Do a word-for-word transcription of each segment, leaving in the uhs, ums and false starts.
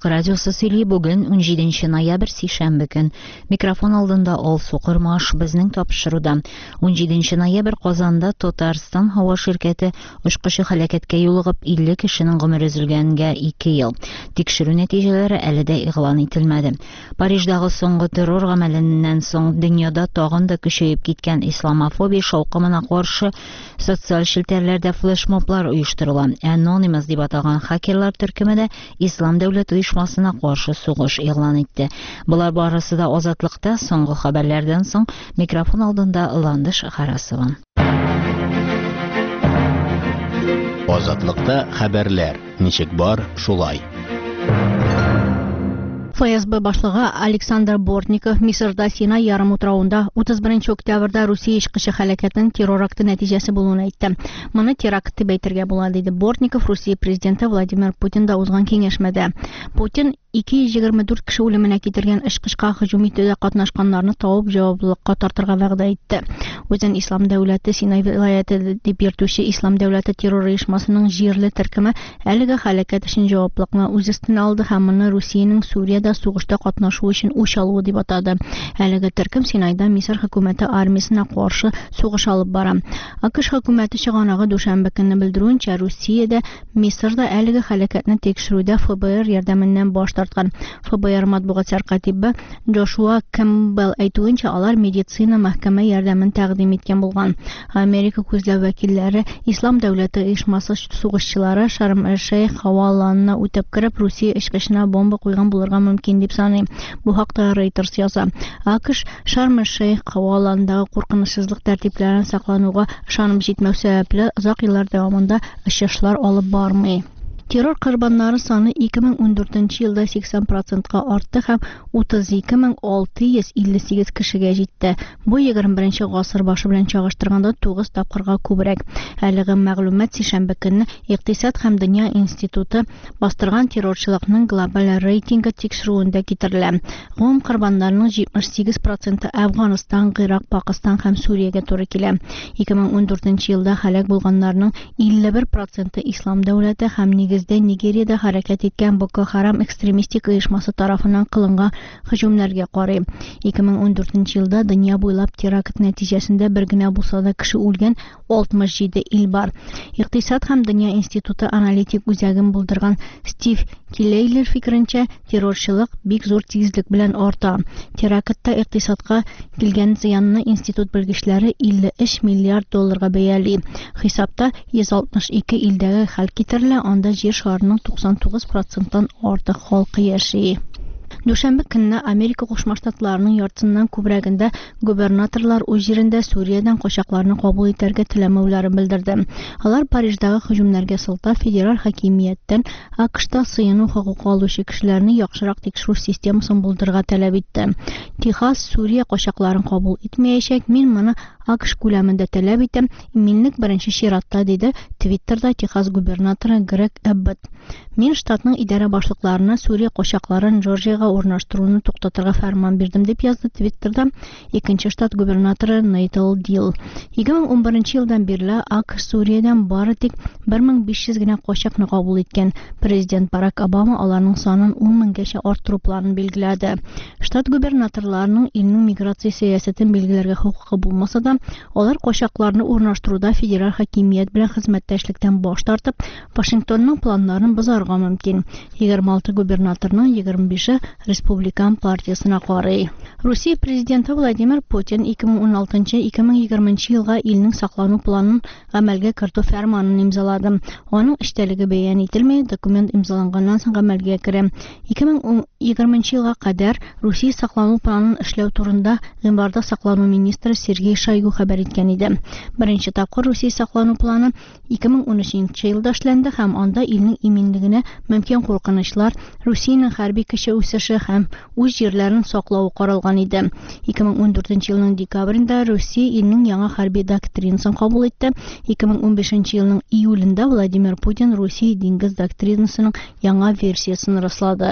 Халкы радиосы сөйли бүген он җиденче ноябрь сишәмбе көн. Микрофон алдында Ал Сукырмаш безнең тапшыруда. он җиденче ноябрь Казанда Татарстан һава ширкәте очкычы һәлакәткә юлыгып илле кешенең гомере өзелгәнгә ике ел. Тикшерү нәтиҗәләре әле дә игълан ителмәде. Париждагы соңгы террор гамәленнән соң дөньяда тагын да көчәеп киткән исламофобия шаукымына каршы социаль челтәрләрдә флешмоблар оештырыла. Anonymous дип аталган хакерлар төркеме Ислам дәүләт оешмасына каршы сугыш игълан итте. Булар барысы да Азатлыкта соңгы хәбәрләрдән соң микрофон алдында Ландыш Харасова. Азатлыкта хәбәрләр. Ничек бар, шулай. ФСБ башлыгы Александр Бортников Мисырда Синай ярым утравында утыз беренче октябрьдә Русия ичкече һәлакәтенең террор акты нәтиҗәсе булуын әйтте. Моны теракт дип әйтергә була, диде Бортников Русия президенты Владимир Путинда узган киңәшмәдә. Путин ике йөз егерме дүрт кеше үлеменә китергән ичкечкә һөҗүм итүдә катнашканнарны табып җаваплылыкка тартырга вәгъдә итте. Үзен Ислам дәүләте Синай вилаяте дип йөртүче Ислам дәүләте террор оешмасының җирле төркеме әлеге һәлакәт өчен җаваплылыкны үз өстенә алды һәм моны Русиянең Суриядә сугышта катнашу өчен үч алуы дип атады. Әлеге төркем Синайда Мисыр хөкүмәте армиясына каршы сугыш алып бара. АКШ хөкүмәте чыганагы дүшәмбе көнне белдерүенчә, Русиядә Мисырда әлеге һәлакәтне тикшерүдә ФБР ярдәменнән баш тарткан. ФБР матбугат сәркатибы Джошуа Кэмпбелл әйтүенчә, алар медицина мәхкәмә ярдәмен тәкъдим иткән булган. Америка күзләү вәкилләре Ислам дәүләте оешмасы сугышчылары Шарм-эль-Шейх һаваланына үтеп кереп, Русия ичкеченә бомба куйган булырга мөмкин дип саный. Бу хакта Reuters яза. АКШ Шарм-эль-Шейх һаваланындагы куркынычсызлык тәртипләрен саклануга ышанып җитмәү сәбәпле озак еллар дәвамында очышлар алып бармый. Террор корбаннары саны ике мең ундүртенче елда сиксән процентка артты һәм утыз ике мең алты йөз илле сигез кешегә җитте. Бу егерме беренче гасыр башы белән чагыштырганда тугыз тапкырга күбрәк. Әлеге мәгълүмат сишәмбе көнне Икътисад һәм дөнья институты бастырган террорчылыкның глобаль рейтингы тикшерүендә китерелә. Гомум корбаннарның җитмеш сигез проценты Әфганстан, Ирак, Пакистан һәм Суриягә туры килә. ике мең ундүртенче елда һәлак булганнарның илле бер проценты Ислам дәүләте һәм нигездә Нигерияда хәрәкәт иткән Боко Харам экстремистик оешмасы тарафыннан кылынган һөҗүмнәргә карый. ике мең ундүртенче елда дөнья буйлап теракт нәтиҗәсендә бер генә булса да кеше үлгән алтмыш җиде ил бар. Икътисад һәм дөнья институты аналитик үзәген булдырган Стив Килейлер фикеренчә, террорчылык бик зур тизлек белән арта. Терактта икътисадка килгән зыянны институт белгечләре илле өч миллиард долларга бәяли. Хисапта йөз алтмыш ике илдәге хәл китерелә, анда җир шарының туксан тугыз проценттан артык халкы яши. Дүшәмбе көнне Америка Кушма Штатларының яртысыннан күбрәгендә губернаторлар үз җирендә Суриядән качакларны кабул итәргә теләмәүләрен белдерде. Алар Париждагы һөҗүмнәргә сылтап федераль хакимияттән АКШта сыену хокукы алучы кешеләрне яхшырак тикшерү системасын булдырырга таләп итте. Техас Сурия качакларын кабул итмәячәк, мин моны АКШ күләмендә таләп итәм, минлек беренче чиратта, диде Твиттерда Техас губернаторы Грег Эббот. Мин штатның идарә башлыкларына Сурия качакларын Джорджияга урнаштыруны туктатырга фәрман бирдем, дип язды Твиттерда икенче штат губернаторы Нейтл Дил. ике мең ун беренче елдан бирле АКШ Суриядән бары тик бер мең биш йөз генә качакны кабул иткән. Президент Барак Обама аларның санын ун меңгәчә арттыру планын билгеләде. Штат губернаторларының илнең миграция сәясәтен билгеләргә хокукы булмаса да, алар качакларны урнаштыруда федераль хакимият белән хезмәттәшлектән баш тартып, Вашингтонның планнарын бозарга мөмкин. егерме алты губернаторның егерме бише республикан партиясына карый. Русия президенты Владимир Путин ике мең ун алтынчы - ике мең егерменче елга илнең саклану планын гамәлгә кертү фәрманын имзалады. Аның эчтәлеге бәян ителмәй, документ имзаланганнан соң гамәлгә керә. ике мең егерменче елга кадәр Русия саклану планын эшләү турында гыйнварда саклану министры Сергей Шойгу хәбәр иткән иде. Беренче тапкыр Русия саклану планы ике мең унөченче елда эшләнде һәм анда илнең иминлегенә мөмкин куркынычлар, Русиянең хәрби көче үсеше һәм үз җирләрен саклау каралган иде. ике мең ундүртенче елның декабрендә Русия илнең яңа хәрби доктринасын кабул итте. ике мең унбишенче елның июлендә Владимир Путин Русия диңгез доктринасының яңа версиясын раслады.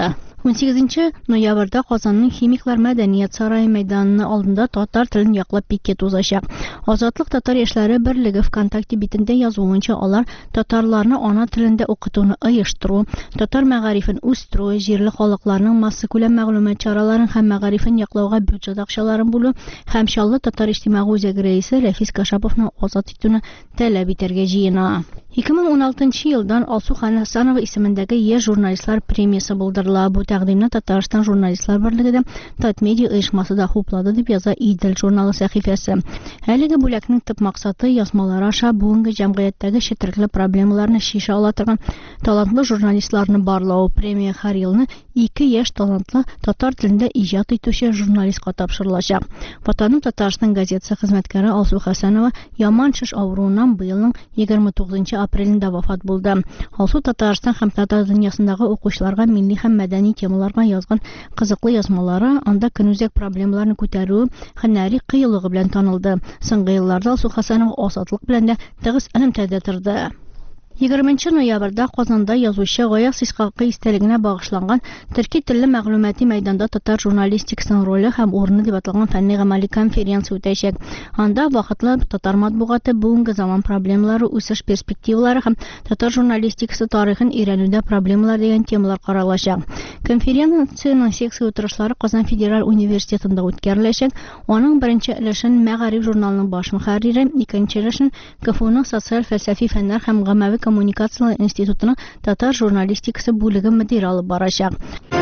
он сигезенче ноябрьдә Казанның Химиклар мәдәният сарае мәйданының алдында татар телен яклап пикет узачак. Азатлык татар яшьләре берлеге ВКонтакте битендә язуынча, алар татарларны ана телендә укытуны оештыру, татар мәгарифен үстерү, җирле халыкларның масса күләм мәгълүмат чараларын һәм мәгарифен яклауга бюджет акчаларын бүлү һәм Чаллы татар иҗтимагый үзәге рәисе Рәфис Кашаповны азат итүне таләп итәргә җыена. ике мең ун алтынчы елдан Алсу Хасанова исемендәге яшь журналистлар премиясе булдырыла. Бу тәкъдимне Татарстан журналистлар берлеге Татмедиа оешмасы да хуплады, дип яза Идел журналы сәхифәсе. Әлеге бүләкнең төп максаты язмалар аша бүгенге җәмгыятьтәге четерекле проблемаларны шиша ала торган талантлы журналистларны барлау. Премия һәр елны ике яшь талантлы татар телендә иҗат итүче журналистка тапшырылачак. Ватаным Татарстан газетасы хезмәткәре Алсу Хасанова яман шеш авыруыннан быелның егерме тугызынчы апрелендә вафат булды. Алсу Татарстан һәм татар дөньясындагы укучыларга милли һәм мәдәни темаларга язган кызыклы язмалары, анда көнүзәк проблемаларны күтәрү һөнәри кыюлыгы белән танылды. Соңгы елларда Алсу Хасанова азатлык белән дә тыгыз элемтәдә торды. егерменче ноябрьдә Казанда язучы Гаяз Исхакый истәлегенә багышланган төрки телле мәгълүмати мәйданда татар журналистикасының роле һәм урыны дип аталган фәнни-гамәли конференция үтәчәк. Анда вакытлы татар матбугаты бүгенге заман проблемалары, үсеш перспективалары һәм татар журналистикасы тарихын өйрәнүдә проблемалар дигән темалар каралачак. Конференциянең секция утырышлары Казан Федераль университетында үткәреләчәк. Аның беренче өлешен Мәгариф журналының баш мөхәррире, икенче өлешен КФУның социаль фәлсәфи фәннәр һәм гамәви коммуникациялар институтының татар журналистикасы бүлеге мөдире алып барачак.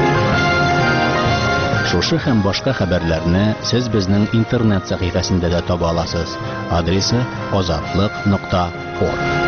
Шушы һәм башка хәбәрләрне сез безнең интернет сәхифәсендә дә таба аласыз. Адресы азатлык нокта орг.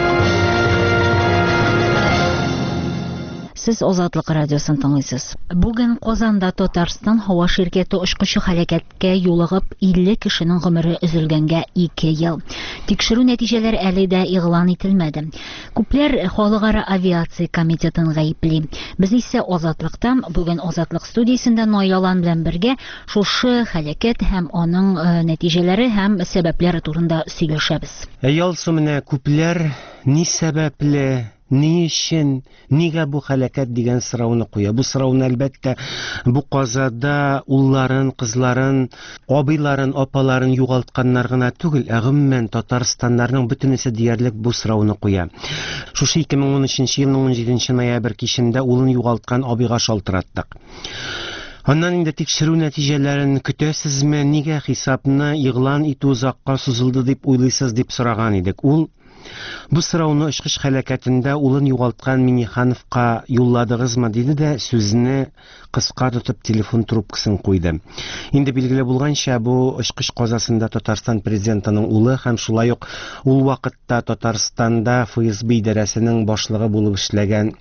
Сез Азатлык радиосын тыңлыйсыз. Бүген Казанда Татарстан һава ширкәте очкычы һәлакәткә юлыгып илле кешенең гомере өзелгәнгә ике ел. Тикшерү нәтиҗәләре әле дә игълан ителмәде. Күпләр Халыкара авиация комитетын гаепли. Без исә Азатлыктан бүген Азатлык студиясендә Наялан белән бергә шушы һәлакәт һәм аның э, нәтиҗәләре һәм сәбәпләре турында сөйләшәбез. Ялсы менә күпләр ни сәбәпле, ни өчен, нигә бу һәлакәт дигән сорауны куя. Бу сорауны әлбәттә бу казада улларын, кызларын, абыйларын, апаларын югалтканнар гына түгел, ә гомумән Татарстаннарның бөтенесе диярлек бу сорауны куя. Шушы ике мең ун өченче елның он җиденче ноябрь кичендә улын югалткан абыйга шалтыраттык. Аннан инде тикшерү нәтиҗәләрен көтәсезме, нигә хисапны игълан итү узакка сузылды дип уйлыйсыз дип сораган идек. Ул бу сорауны очкыч һәлакәтендә улын югалткан Минихановка юлладыгызмы диде дә сүзне кыска тотып телефон трубкасын куйды. Инде билгеле булганча, бу очкыч казасында Татарстан президентының улы һәм шулай ук ул вакытта Татарстанда ФСБ идарәсенең башлыгы булып эшләгән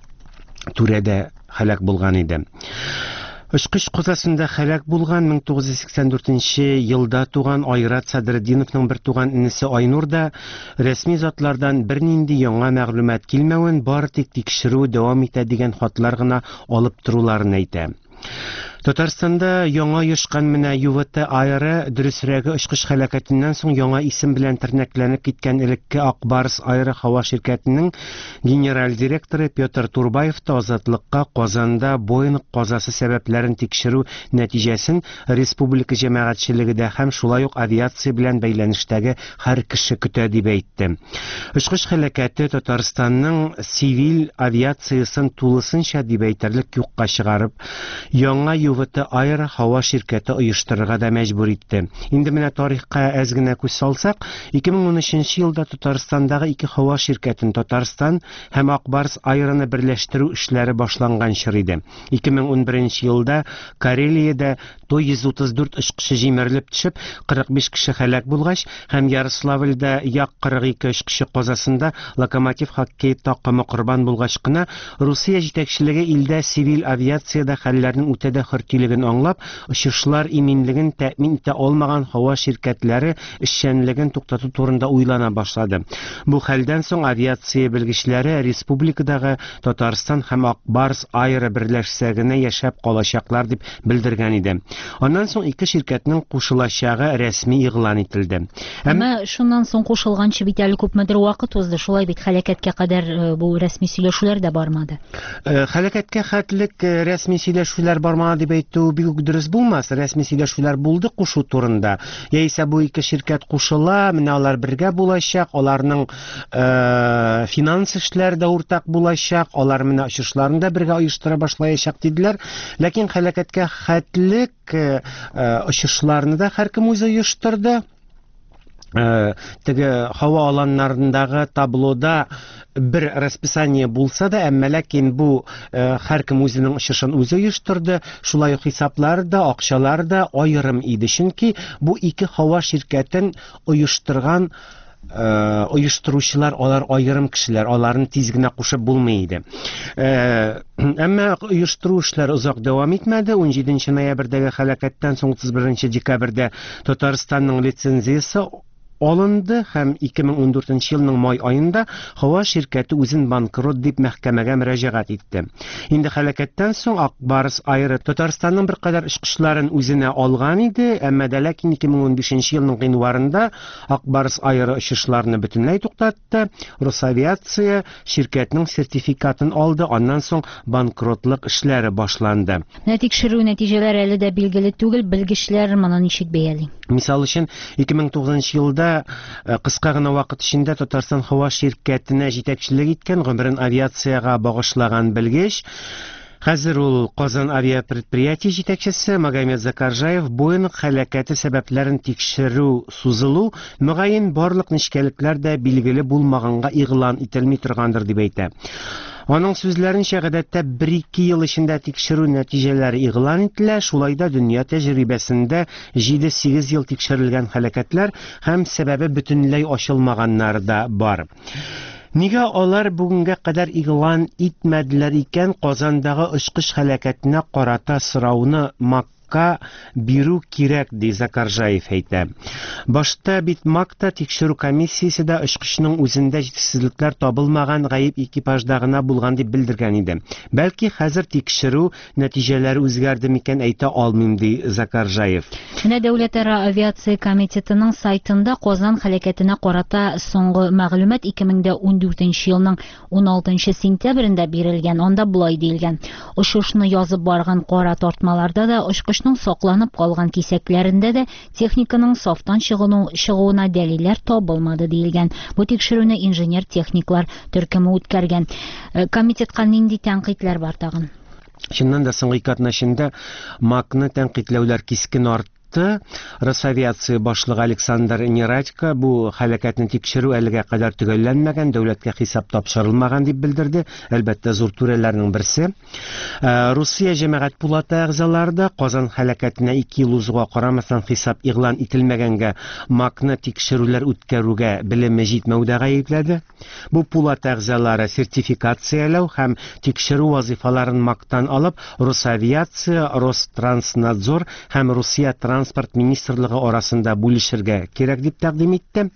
түрәдә һәлак булган иде. Очкыч казасында һәлак булган мең тугыз йөз сиксән дүртенче елда туган Айрат Садретдиновның бер туган инесе Айнур да рәсми затлардан бернинди яңа мәгълүмат килмәвен, бары тик тикшерү дәвам итә дигән хатлар гына алып торуларын әйтә. Татарстанда яңа йышкан менә ЮВТ аэры дөресрәге очкыч һәлакәтеннән соң яңа исем белән тернәкләнеп киткән элекке Акбарс аэры һава ширкәтенең генераль директоры Петр Турбаев та Азатлыкка Казанда Боинг казасы сәбәпләрен тикшерү нәтиҗәсен республика җәмәгатьчелегендә һәм шулай ук авиация белән бәйләнештәге һәр кеше көтә дип әйтте. Очкыч һәлакәте Татарстанның цивил авиациясын тулысынча дип әйтерлек юкка чыгарып, яңа ЮВТ аэры һава ширкәте оештырырга да мәҗбүр итте. Инде менә тарихка әз генә күз салсак, ике мең ун өченче елда Татарстандагы ике һава ширкәтен Татарстан һәм Акбарс аэрыны берләштерү эшләре башланган чор иде. ике мең ун беренче елда Карелиядә йөз утыз дүрт очкычы җимерелеп төшеп, кырык биш кеше һәлак булгач, һәм Ярославльдә як кырык ике очкычы казасында Локомотив хоккей такымы корбан булгач кына, Русия җитәкчелеге илдә цивил авиациядә хәлләрнең үтәдә хөртилеген аңлап, очышлар иминлеген тәэмин итә алмаган һава ширкәтләре эшчәнлеген туктату турында уйлана башлады. Бу хәлдән соң авиация белгечләре республикадагы Татарстан һәм Акбарс аэры берләшсә генә яшәп калачаклар дип белдергән иде. Аннан соң ике ширкәтнең кушылачагы рәсми игълан ителде. Әмма шуннан соң кушылганчы бит әле күпмедер вакыт узды, шулай бит хәлакәткә кадәр бу рәсми сөйләшүләр дә бармады. Хәлакәткә хәтлек рәсми сөйләшүләр бармады дип әйтү бик үк дөрес булмас. Рәсми сөйләшүләр булды кушу турында. Яисә бу ике ширкәт кушыла, менә алар бергә булачак, аларның финанс эшләре дә уртак булачак, алар менә очышларын да бергә оештыра башлаячак диделәр. Ләкин хәлакәткә хәтлек очышларны да һәркем үзе оештырды. Теге һава аланнарындагы таблода бер расписание булса да, әмма ләкин бу һәркем үзенең очышын үзе оештырды. Шулай ук хисаплар да, акчалар да аерым иде. Чөнки бу ике һава ширкәтен оештырган оештыручылар, алар аерым кешеләр, аларны тиз генә кушып булмый иде. Әмма оештыру эшләре озак дәвам итмәде. ун җиденче ноябрьдәге хәлакәттән соң утыз беренче декабрьдә Татарстанның лицензиясе алынды һәм ике мең ун дүртенче елның май ayында һава ширкәте үзен банкрот дип мәхкәмәгә мөрәҗәгать итте. Инде хәлакәттән соң Акбарс Айры Татарстанның бер кадәр эшкышларын үзенә алган иде, әмма дә ләкин ике мең ун бишенче елның гыйнварында Акбарс Айры эшкышларны бөтенләй туктатты. Росавиация ширкәтнең сертификатын алды, аннан соң банкротлык эшләре башланды. Тикшерү нәтиҗәләре әле дә билгеле түгел, белгечләр моны ничек бәяли? Мисал өчен ике мең тугызынчы елда кыска гына вакыт эчендә Татарстан һава ширкәтенә җитәкчелек иткән, гомерен авиациягә багышлаган белгеч, хәзер ул Казан авиапредприятие җитәкчесе Магомед Закаржаев Боинг хәлакәте сәбәпләрен тикшерү сузылу, мөгаен барлык нечкәлекләр дә билгеле булмаганга игълан ителми торгандыр дип әйтә. Аның сүзләренчә, гадәттә бер-ике ел эчендә тикшерү нәтиҗәләре игълан ителә, шулай да дөнья тәҗрибәсендә җиде-сигез ел тикшерелгән хәлакәтләр һәм сәбәбе бөтенләй ачылмаганнар да бар. Нигә алар бүгенгә кадәр игълан итмәделәр икән? Казандагы очкыш хәлакәтенә карата сорауны МАКка бирү кирәк, ди Закаржаев әйтә. Башта бит МАКта тикшерү комиссиясе дә очкышның үзендә җитешсезлекләр табылмаган, гаип экипажда гына булган дип белдергән иде. Бәлки хәзер тикшерү нәтиҗәләре үзгәрде микән, әйтә алмыйм, ди Закаржаев. Менә Дәүләтара авиация комитетының сайтында Казан хәлакәтенә карата соңгы мәгълүмат ике мең ун дүртенче елның ун алтынчы сентябрендә бирелгән. Анда булай диелгән: очышны язып барган кара тартмаларда да, очкышның сакланып калган кисәкләрендә дә техниканың сафтан чыгуына дәлилләр табылмады диелгән. Бу тикшерүне инженер-техниклар төркеме үткәргән. Комитетка нинди тәнкыйтьләр бар тагын? Чыннан да соңгы ике атна эчендә МАКны тәнкыйтьләүләр кискен артты. Росавиация башлыгы Александр Нерадько бу хәлакәтне тикшерү әлегә кадәр төгәлләнмәгән, дәүләткә хисап тапшырылмаган дип белдерде. Әлбәттә, зур түрәләрнең берсе. Русия җәмәгать пулаты әгъзалары да Казан хәлакәтенә ике ел узуга карамастан хисап игълан ителмәгәнгә МАКны тикшерүләр үткәрүгә белеме җитмәүдә гаепләде. Бу пулат әгъзалары сертификацияләү һәм тикшерү вазифаларын МАКтан алып, Росавиация, Ространснадзор һәм Русия Транспорт министрлыгы арасында бүлешергә кирәк дип тәкъдим итте.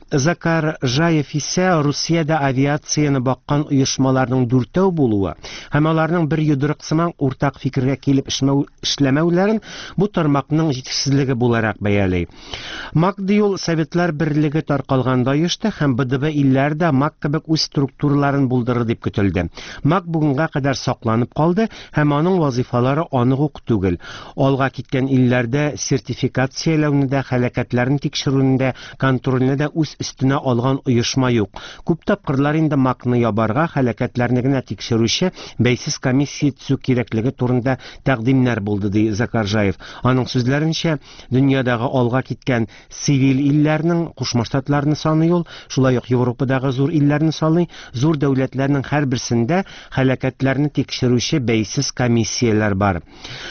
Закаржаев исә Русиядә авиацияны баккан оешмаларның дүртәү булуы һәм аларның бер йодрык сыман уртак фикергә килеп эшләмәүләрен бу тармакның җитешсезлеге буларак бәялый. МАК ди Советлар Берлеге таркалганда оешты һәм БДБ илләрдә МАК кебек үз структураларын булдырыр дип көтелде. МАК бүгенгә кадәр сакланып калды һәм аның вазифалары анык ук түгел. Алга киткән илләрдә сертификацияләүне дә, хәлакәтләрен тикшерүне дә, контрольне дә үз өстенә алган оешма юк. Күп тапкырлар инде МАКны ябарга, хәлакәтләрне генә тикшерүче бәйсез комиссия төзү кирәклеге турында тәкъдимнәр булды, ди Закаржаев. Аның сүзләренчә, дөньядагы алга киткән цивил илләрнең, Кушма Штатларны саный ул, шулай ук Европадагы зур илләрне саный, зур дәүләтләрнең һәрберсендә хәлакәтләрне тикшерүче бәйсез комиссияләр бар.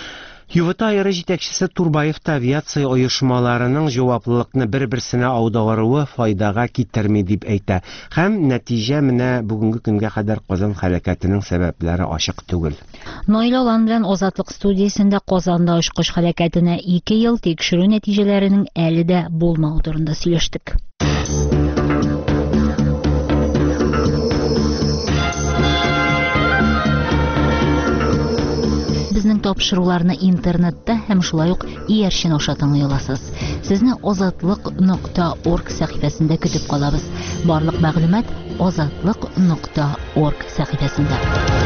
ЮВТ айры җитәкчесе Турбаев та авиация оешмаларының җаваплылыкны бер-берсенә аударуы файдага китерми дип әйтә. Һәм нәтиҗә менә бүгенге көнгә кадәр Казан хәлакәтенең сәбәпләре ачык түгел. Наил Алан белән Азатлык студиясендә Казанда очкыш хәлакәтенә ике ел тикшерү нәтиҗәләренең әле дә булмау турында сөйләштек. Безнең безнең тапшыруларны интернетта һәм шулай ук иярчен аша тыңлый аласыз. Сезне азатлык нокта орг сәхифәсендә көтеп калабыз. Барлык мәгълүмат азатлык нокта орг сәхифәсендә.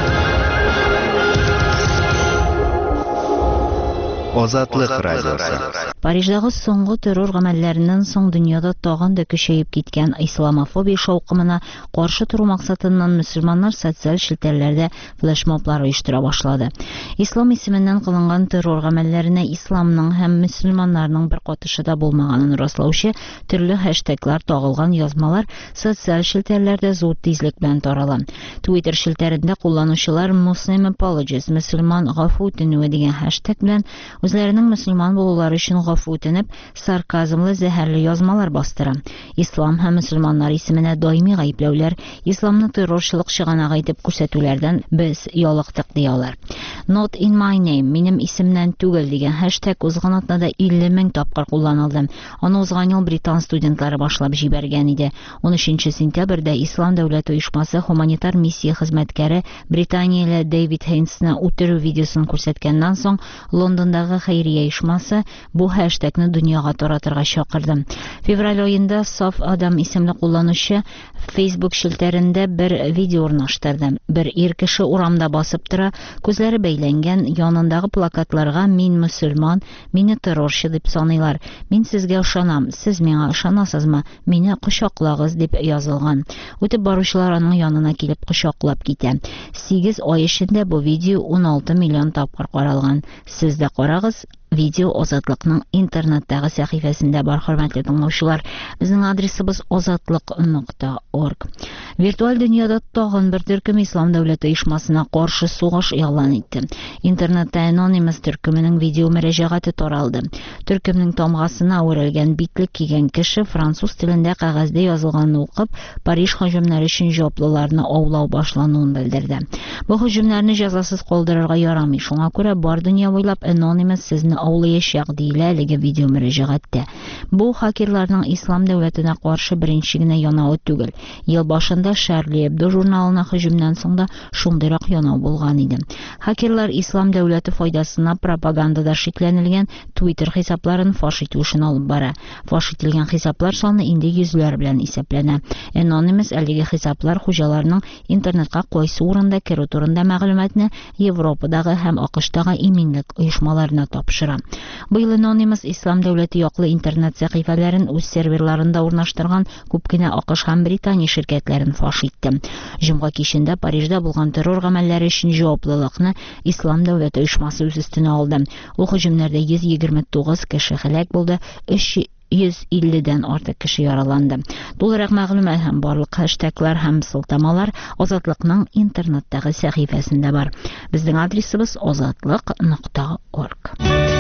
Азатлык радиосы. Париждагы соңгы террор гамәлләреннән соң дөньяда тагын да көчәеп киткән исламофобия шаукымына каршы туру максатыннан мөселманнар социаль челтәрләрдә флешмоблар оештыра башлады. Ислам исеменнән кылынган террор гамәлләренә исламның һәм мөселманнарның бер катышы да булмаганын раслаучы төрле хэштеглар тагылган язмалар социаль челтәрләрдә зур тизлек белән тарала. Twitter челтәрендә кулланучылар Muslim Apologies, мөселман гафу үтенүе дигән хэштег белән үзләренең мөселман булулары өчен гафу үтенеп, сарказмлы зәһәрле язмалар бастыра. Ислам һәм мөселманнар исеменә даими гаепләүләр, исламны террорчылык чыганагы итеп күрсәтүләрдән без ялыктык диялар. Not in my name, минем исемнән түгел дигән хэштег узган атнада илле мең тапкыр кулланылды. Аны узган ел британ студентлары башлап җибәргән иде. унөченче сентябрьдә Ислам дәүләт оешмасы гуманитар миссия хезмәткәре Британияле Дэвид Хейнсны үтерү видеосын күрсәткәннән соң Лондондагы хәйрия оешмасы бу хэштегны дөньяга таратырга чакырды. Февраль аенда Саф Адам исемле кулланучы Facebook челтәрендә бер видео урнаштырды. Бер ир кеше урамда басып тора, күзләре бәйләнгән, янындагы плакатларга "Мин мөселман, мине террорчы" дип саныйлар. "Мин сезгә ышанам, сез миңа ышанасызмы? Мине кочаклагыз" дип язылган. Үтеп баручылар аның янына килеп кочаклап китә. сигез ай эчендә бу видео ун алты миллион тапкыр каралган. Сез дә карагыз. Видео Азатлыкның интернеттагы сәхифәсендә бар, хөрмәтле тыңлаучылар. Безнең адресыбыз азатлык нокта орг. Виртуаль дөньяда тагын бер төркем ислам дәүләте оешмасына каршы сугыш игълан итте. Интернетта Anonymous төркеменең видео мөрәҗәгате таралды. Төркемнең тамгасына үрелгән битлек кигән кеше француз телендә кәгазьдә язылганны укып, Париж һөҗүмнәре өчен җаваплыларны аулау башлануын белдерде. Бу һөҗүмнәрне җәзасыз калдырырга ярамый. Шуңа күрә бар дөнья буйлап Anonymous сезне аулаячак диелә әлеге видео мөрәҗәгатьтә. Бу хакерларның ислам дәүләтенә каршы беренче генә янавы түгел. Ел башында Шарли Эбдо журналына һөҗүмнән соң да шундыйрак янау булган иде. Хакерлар ислам дәүләте файдасына пропагандада шикләнелгән Twitter хисапларын фаш итү өчен алып бара. Фаш ителгән хисаплар саны инде йөзләр белән исәпләнә. Anonymous әлеге хисаплар хуҗаларының интернетка кайсы урында керү турында мәгълүматны Европадагы һәм АКШтагы иминлек оешмаларына тапшыра. Быел Anonymous ислам дәүләте яклы интернет сәхифәләрен үз серверларында урнаштырган күп кенә АКШ һәм Британия ширкәтләрен фаш итте. Җомга кичендә Парижда булган террор гамәлләре өчен җаваплылыкны ислам дәүләте оешмасы үз өстенә алды. Ул һөҗүмнәрдә йөз егерме тугыз кеше һәлак булды, өч йөз илледән артык кеше яраланды. Тулырак мәгълүмат һәм барлык хэштеглар һәм сылтамалар Азатлыкның интернеттагы сәхифәсендә бар. Безнең адресыбыз азатлык нокта орг.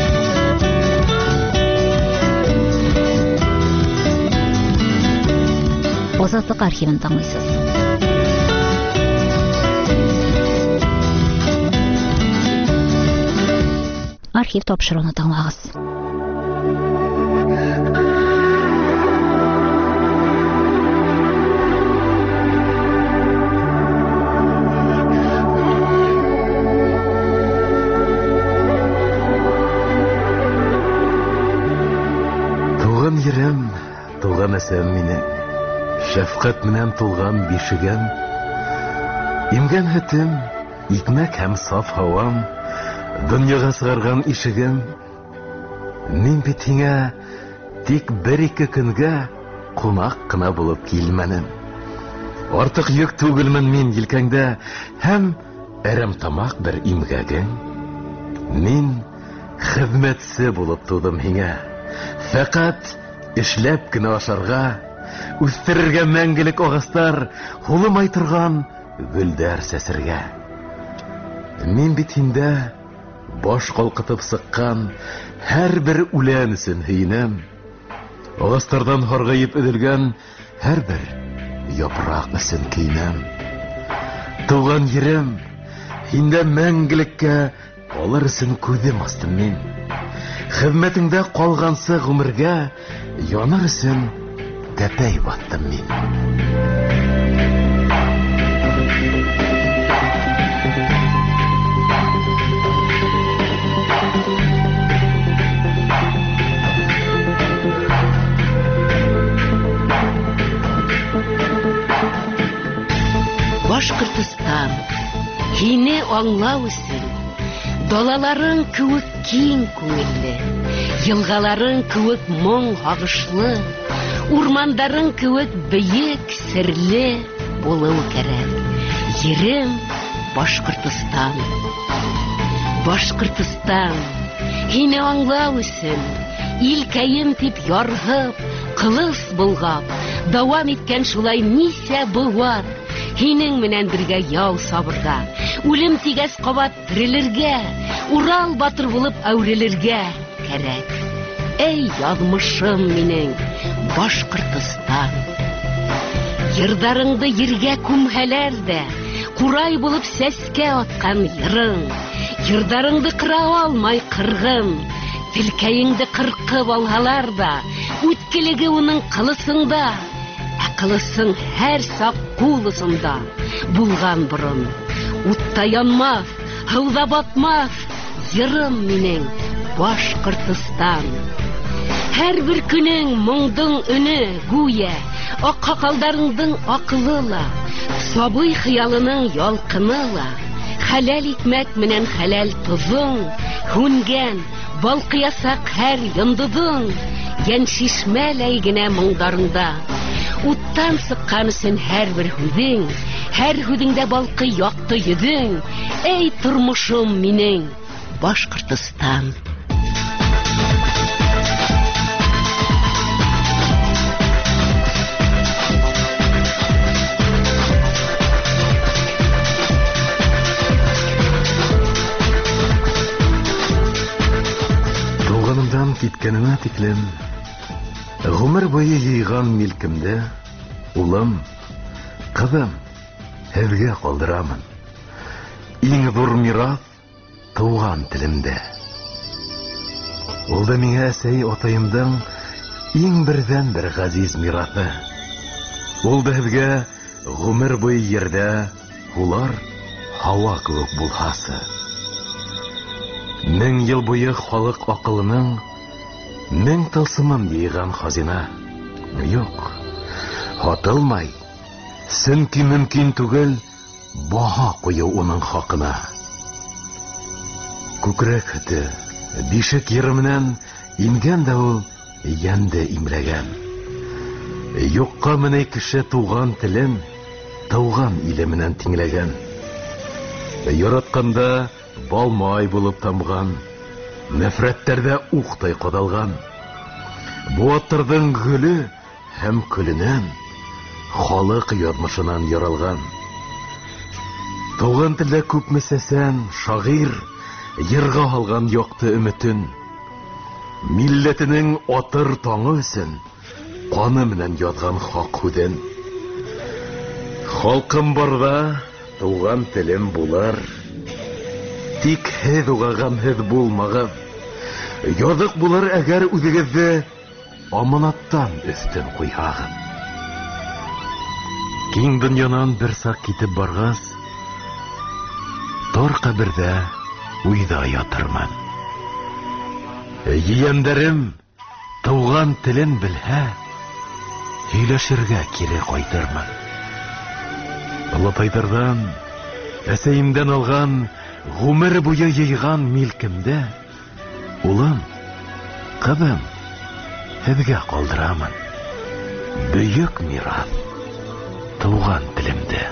Азатлык архивын тыңлыйсыз. Архив тапшыруны тыңлагыз. Туган ерем, туган әсәм мине, шәфкать менән тулган бишегем, имгән һөтем, икмәк һәм саф һавам, дөньяга сыгарган ишегем. Мин бит һиңа тик бер-ике көнгә кунак кына булып килмәнем. Артык йөк түгелмен мин елкәңдә һәм әрәмтамак бер имгәгең. Мин хезмәтсе булып тудым һиңа. Фәкать эшләп кенә ашарга, үстерергә мәңгелек агастар, хулымай торган гөлдәр сәсергә. Мин бит һиндә баш калкытып сыккан һәр бер үлән өсөн һөйнәм. Агастардан харгаеп өделгән һәр бер япрак өсөн көйнәм. Туган ерем, һиндә мәңгелеккә алыр өсөн күзем астым мин. Хезмәтеңдә калгансы гомергә яныр өсөн тәпәй баттым мин. Һине аңлау өсөн далаларың кеүек киң күңелле, елгаларың кеүек моң һагышлы, урмандарың кеүек бейек серле булыу кирәк. Ерем Башкортстан. Башкортстан, һине аңлау өсөн илкәем дип яргып, кылыс булгап, дәвам иткән шулай нисә быват, һинең менән бергә яу сабырга, үлем тигәс кабат терелергә, Урал батыр булып әүрелергә кирәк. Эй язмышым минең, Башкортстан. Йырдарыңды ергә күмһәләр дә, курай булып сәскә аткан йырың, йырдарыңды кыра алмай кыргын, Телкәйеңде кыркып алһалар да, үткелеге уның кылысында, ә кылысың һәр сак кулысында. Булган борын, утта янмас, һыуда батмас, йырым минең Башкортстан. Һәр бер көнең моңдың өне гүя, ак хакалдарыңдың акылыла, сабый хыялының ялкыныла, хәләл икмәк менән хәләл тузың, һүнгән балкыясак һәр йондыдың, яншишмәләй генә моңдарыңда. Уттан сыккан өсөн һәр бер һүҙең, һәр һүҙеңдә балкый якты йөҙөң. Эй тормошом минең, Башкортстан. Туганымдан киткәнемә тиклем, гомер буе йыйган милкемдә, улым, кызым, һеҙгә ҡалдырамын. Иң ҙур мираҫ тыуған телемдә. Ул да миңә әсәй атайымдың иң берҙән бер ғәзиз мираҫы. Ул да һеҙгә ғүмер буйы ерҙә улар һауа кеүек булһасы. Мең йыл буйы халыҡ аҡылының мең тылсымын йыйған хазина. Юҡ, һатылмай, сөнки мөмкин түгел баһа ҡуйыу уның хаҡына. Күкрәк һөтө, бишек йыры менән ингән дә ул йәнде имләгән. Юҡҡа менәй кеше туған телен тыуған иле менән тиңләгән. Яратҡанда балмай булып тамған, нәфрәттәрҙә уҡтай ҡаҙалған. Быуаттарҙың гөлө һәм көлөнән, халыҡ яҙмышынан яралған. Тыуған телдә күпме сәсән, шағир, йырға һалған яҡты өмөтөн. Милләтенең атыр таңы өсөн ҡаны менән яҙған хаҡ һүҙен. Халҡым барҙа тыуған телем булыр. Тик һеҙ уға ғәмһеҙ булмағыҙ. Яҙыҡ булыр әгәр үҙегеҙҙе аманаттан өҫтөн ҡуйһағыҙ. Киң донъянан бер саҡ китеп барғас, тор ҡәберҙә уйҙа ятырмын. Ейәндәрем тыуған телен белһә, һөйләшергә кире ҡайтырмын. Олатайҙарҙан, әсәйемдән алған ғүмер буйы йыйған милкемдә, улым, ҡыҙым, һеҙгә ҡалдырамын. Бөйөк мираҫ тыуған телемдә.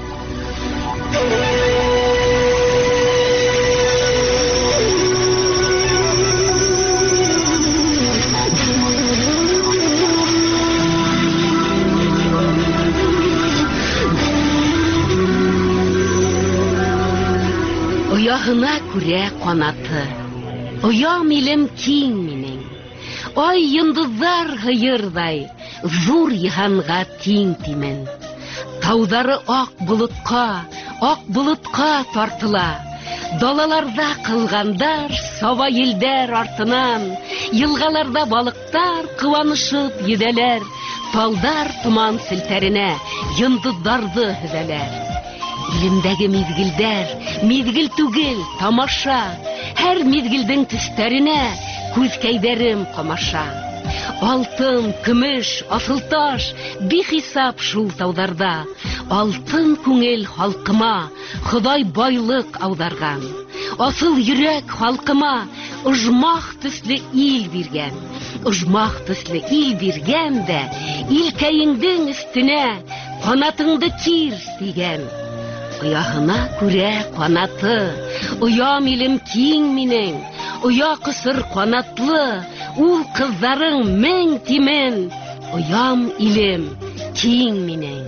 Ояһына күрә ҡанаты, оям илем киң минең. Ай йондоҙҙар һыйырҙай, ҙур йыһанға тиң тимен. Тауҙары аҡ болотҡа, аҡ болотҡа тартыла. Далаларҙа ҡылғандар, саба елдәр артынан. Йылғаларҙа балыҡтар ҡыуанышып йөҙәләр. Талдар томан селтәренә йондоҙҙарҙы һөҙәләр. Илемдәге миҙгелдәр, миҙгел түгел, тамаша. Һәр миҙгелдең төҫтәренә күҙкәйҙәрем ҡамаша. Алтын, көмеш, асыл таш, бихисап шул таударда. Алтын күңел халкыма, Ходай байлык аударган. Асыл йөрәк халкыма, Ожмах төсле ил биргән. Ожмах төсле ил биргән дә, илкәеңдең өстенә канатыңды кир дигән. Ояһына күрә канаты, оям илем киң минең, оя кысыр канатлы, ул кызларың мең тимен, оям илем киң минең.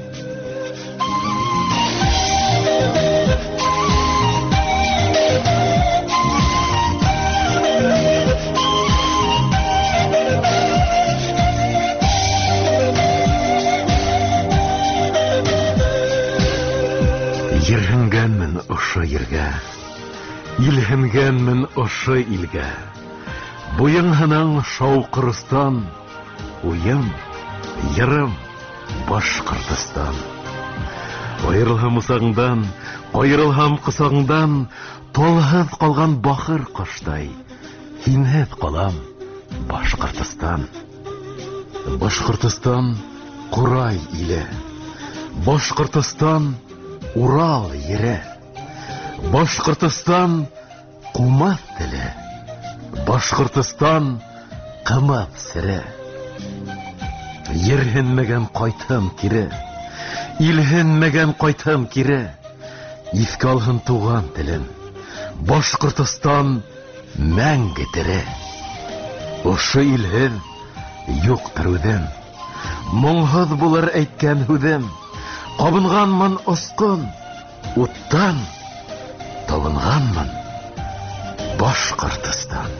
Йөрһенгәнмен ошо ергә, илһенгәнмен ошо илгә. Буйыңһының Шауқырыстан, уйым, йырым Башкортстан. Аерылһам усагыңдан, кайрылһам кысагыңдан, талһыз калган бахыр коштай, һинһез калам Башкортстан. Башкортстан Курай иле, Башкортстан Урал ере, Башкортстан кумас теле, Башкортстан кымап сере. Йөрһенмәгән кайтам кире, илһенмәгән кайтам кире. Искә алһын туган телем, Башкортстан мәңге тере. Ошо илһез юктыр үҙем, моңһыҙ булыр әйткән һүҙем. Кабынганмын оскон, уттан табынганмын Башкортстан.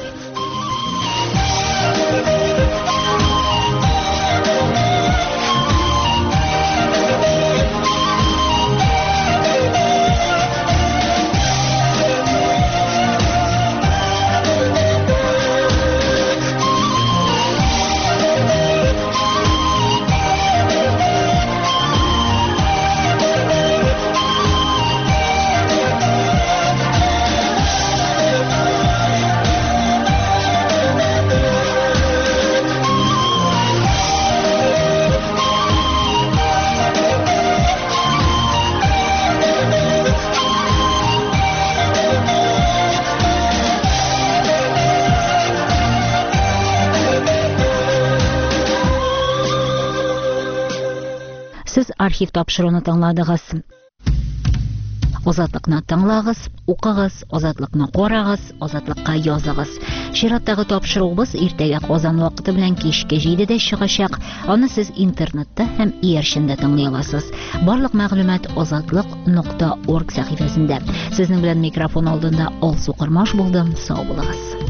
Сез архив тапшыруны тыңладыгыз. Азатлыкны тыңлагыз, укыгыз, азатлыкны карагыз, азатлыкка языгыз. Чираттагы тапшыруыбыз иртәгә Казан вакыты белән кичке җидедә чыгачак. Аны сез интернетта һәм иярчендә тыңлый аласыз. Барлык мәгълүмат азатлык нокта орг сәхифәсендә. Сезнең белән микрофон алдында Алсу Кырмаш булдым. Сау булыгыз.